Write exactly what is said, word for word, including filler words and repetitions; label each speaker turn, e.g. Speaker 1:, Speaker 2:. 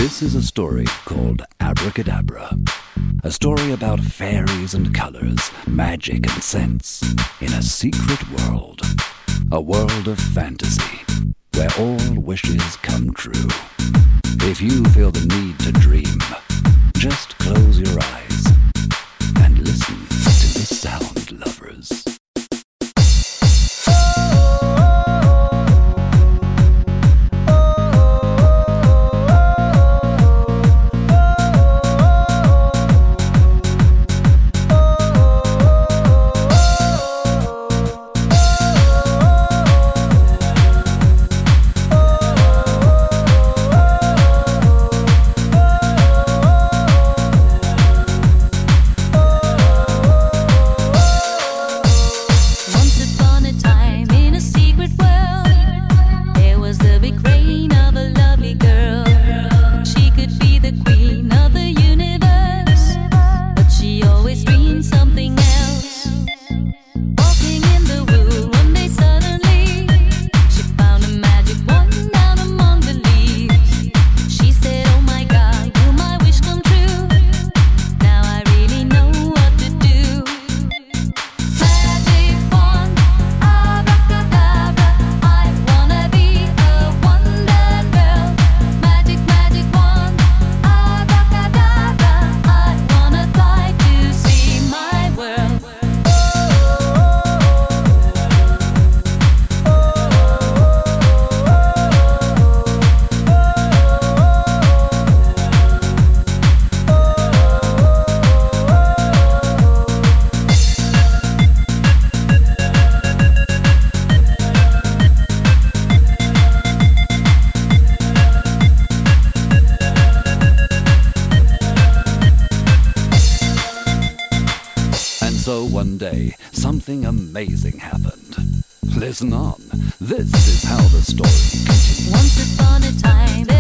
Speaker 1: This is a story called Abracadabra. A story about fairies and colors, magic and scents, in a secret world. A world of fantasy, where all wishes come true. If you feel the need to dream, just close your eyes and listen to the sound, lovers. So one day, something amazing happened. Listen on. This is how the story continues.
Speaker 2: Once upon a time